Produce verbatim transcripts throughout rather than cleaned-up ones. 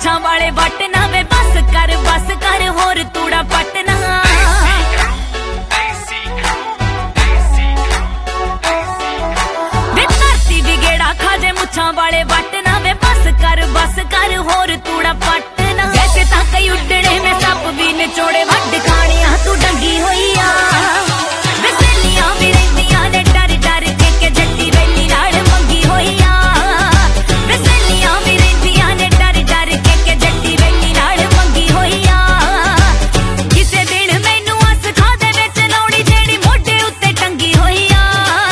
मुछां वाले वट ना वे बस कर बस कर होर तूड़ा पटना वे धरती भी गेड़ा खाजे मुछां वाले वट ना वे बस कर बस कर होर तूड़ा पटना वैसे तां कई उड्डणे में सप भी निचोड़े वड खाणियां तू डंगी होईया वे सहेलियां भी रहिंदियां ने डर डर के के जट्टी वेली नाल मंगी होईया वे सहेलियां भी रहिंदियां ने डर डर के के जट्टी वेली नाल मंगी होईया किसे दिन मैनू अस खादे विच लाउणी जेड़ी मोढे उत्ते टंगी होईया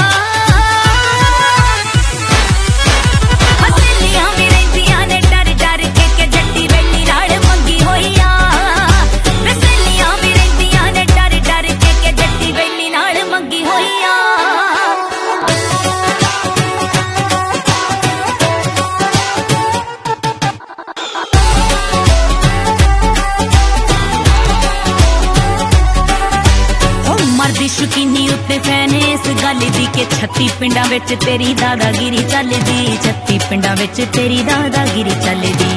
सहेलियां भी रहिंदियां ने डर डर के के जट्टी वेली नाल मंगी होईया वे सहेलियां भी रहिंदियां ने डर डर के के जट्टी वेली नाल मंगी होईया मरदी शौकीनी उत्ते फैन इस गल दी के छत्ती पिंडां विच तेरी दादागिरी चलदी छत्ती पिंडां विच तेरी दादागिरी चलदी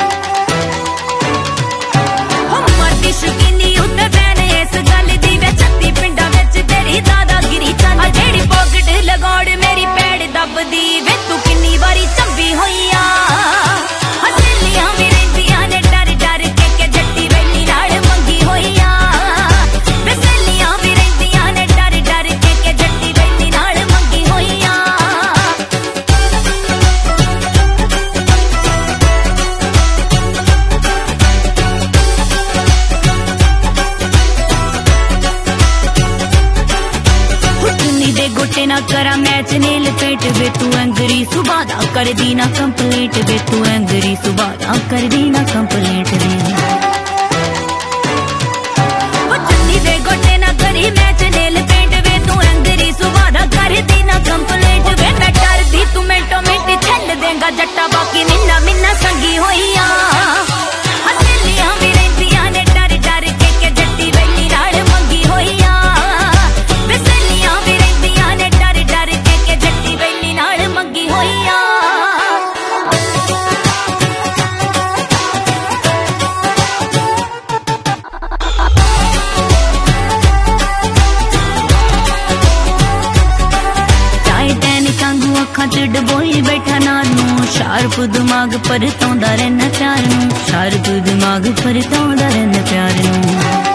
मरदी शौकीनी उत्ते फैन इस गल दी वे छत्ती पिंडां विच तेरी दादागिरी चलदी जेड़ी पॉकेट लगौड़ मेरी पैड़ दबदी वे तू किन्नी वारी चंबी होईया सहेलियां भी रहिंदियां ने डर डर के के जट्टी वेली नाल मंगी होईया वे सहेलियां भी रहिंदियां ने डर डर के के जट्टी वेली नाल मंगी होईया चुन्नी दे गोटे ना करा मैच नेल पेट वे तू एंगरी सुबह दा कर दी ना कंप्लीट वे तू एंगरी सुबह दा कर दी ना कंप्लीट रे चुन्नी दे गोटे ना करी मैच नेल पेट वे तू एंगरी सुबह दा कर दी ना कंप्लीट वे मैं डर दी तू मिनटो मिनट छल देगा जट्टा बाकी मिन्ना मिन्ना संगी होईया सहेलियां भी रहिंदियां ने डर डर के के जट्टी वेली नाल मंगी होईया वे सहेलियां भी रहिंदियां ने डर डर के के जट्टी वेली नाल मंगी होईया अखां च डबोई बैठा नानू शार्प दिमाग पर तौंदा रहना प्यार नू शार्प दिमाग पर तौंदा रहना प्यार नू